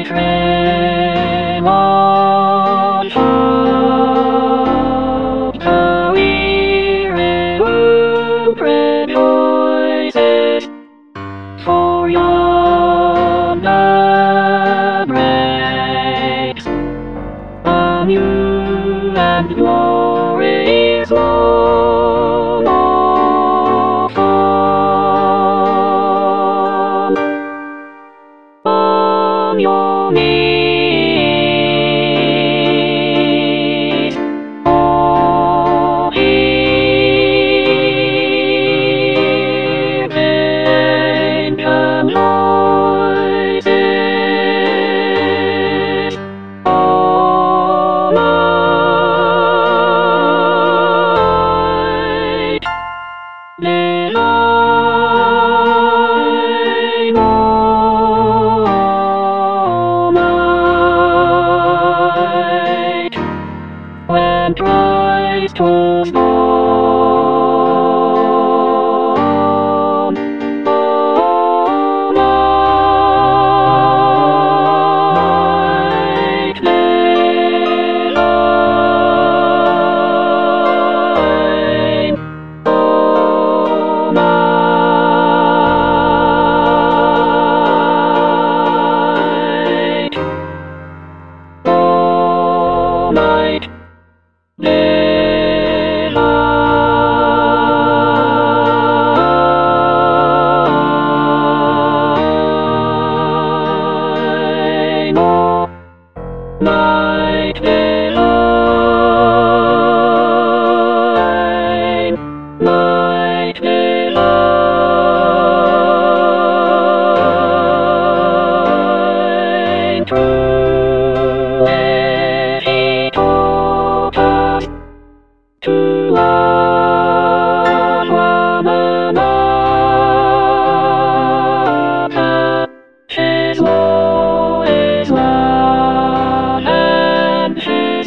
trail on top the weary world rejoices, for yonder breaks a new and glorious dawn of dawn. On your knees, oh, hear the angel noises all night. Did I know night when Christ was born? All night did I all night, all night did I know, night did I, night did I, true as he taught us to love one another. His law is love, and his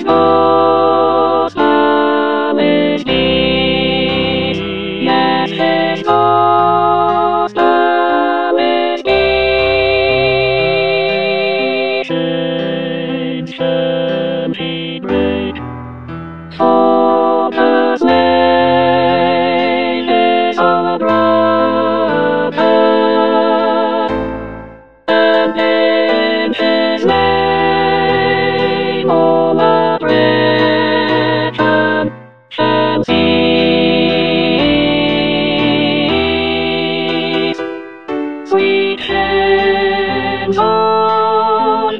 gospel is peace. Yes, his gospel is peace. Ancient he great, for the slain is our brother, and in his name all the brethren shall cease. Sweet hymns of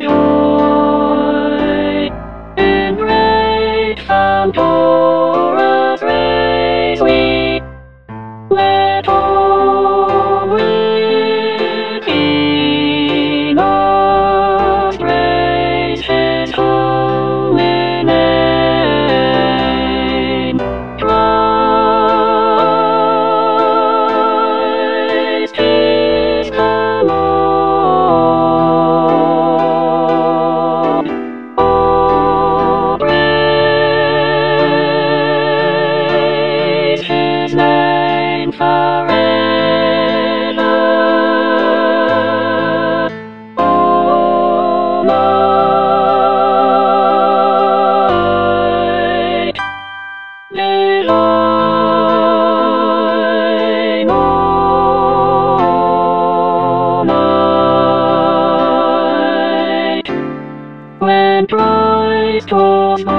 joy in great Fandora's race we let all with Enoch praise his holy name. Christ is the Lord. Oh, praise his name forever. All night did I know night when Christ was born.